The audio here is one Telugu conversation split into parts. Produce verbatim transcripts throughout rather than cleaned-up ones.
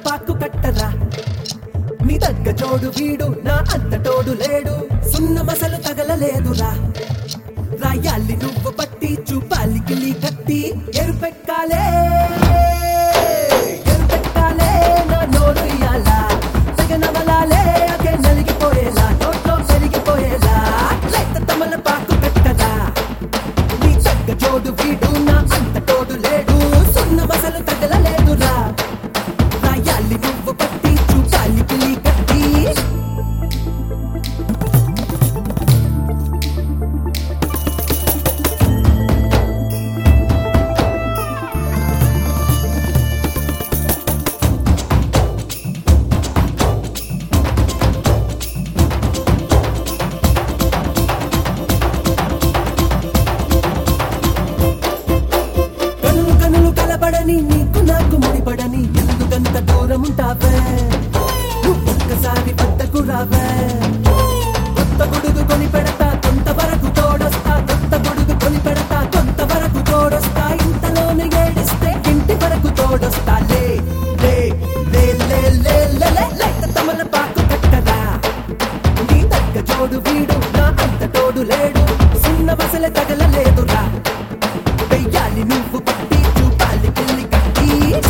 పాకు కట్టరా నీ దగ్గ జోడు వీడు నా అంత తోడు లేడు సున్న మసలు తగలలేదురా రాయాలి నువ్వు పట్టి చూపాలి కిలి కట్టి ఎరుపెక్కాలే ఎరుపెక్కాలే నా నోరు ఇయ్యాలా తెగనవలాలే అదే నలిగిపోయేలా నోట్లో పెరిగిపోయేలా లేత తమల పాకు కట్టదా నీ దగ్గ జోడు వీడు నా అంత తోడు లేడు సున్న మసలు తగలలేదురా రాయాలి నువ్వు పట్టి చూపాలి కిలి కట్టి కనబడని నీకు నాకు ముడిపడని ఎందుకంత దూరం ఉంటావే నువ్వు ఒక్కసారి వద్దకు రావే కొత్త గొడుగు కొని పెడతా కొంతవరకు తోడొస్తా కొత్త గొడుగు కొని పెడతా కొంతవరకు తోడొస్తా ఇంతలోనే ఏడిస్తే ఇంటి వరకు తోడొస్తా లే లే లే లే లే లే లే లేత తమల పాకు కట్టదా నీ దగ్గ జోడు వీడు నా అంత తోడు లేడు చిన్న వసలే తగలలేదురా వెయ్యాలి నువ్వు పట్టి చూపాలి కిల్లి కట్టి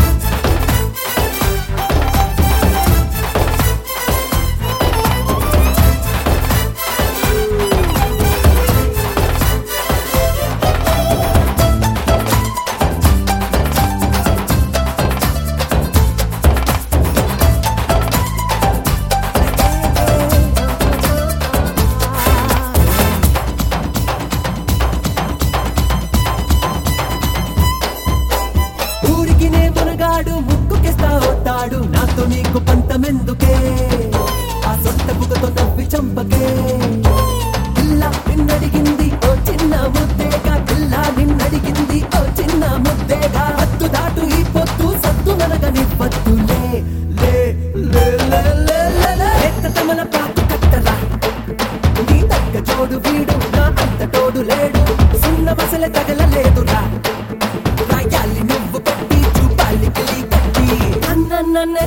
ముక్కుకేస్తా వస్తాడు నాతో నీకు పంతమెందుకే ఆ సొంత బుగతో నవ్వి చంపకే పిల్ల నిన్నడిగింది ఓ చిన్న ముద్దేగా పిల్ల నిన్నడిగింది ఓ చిన్న ముద్దేగా హద్దు దాటు ఈ పొద్దు సద్దు మనగనివ్వద్దు లే లే లే లే లే లే ఎత్త తమల పాకు కట్టరా నీ దగ్గ జోడు వీడు నా అంత తోడు లేడు సున్న వసలే తగలలేదురా రాయాలి నువ్వు పట్టి చూపాలి కిలి కట్టి అన్నన్నే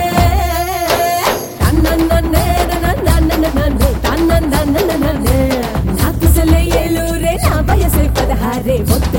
అన్నన్నే నాకు సలే ఏలూరే నా వయసే పదహారే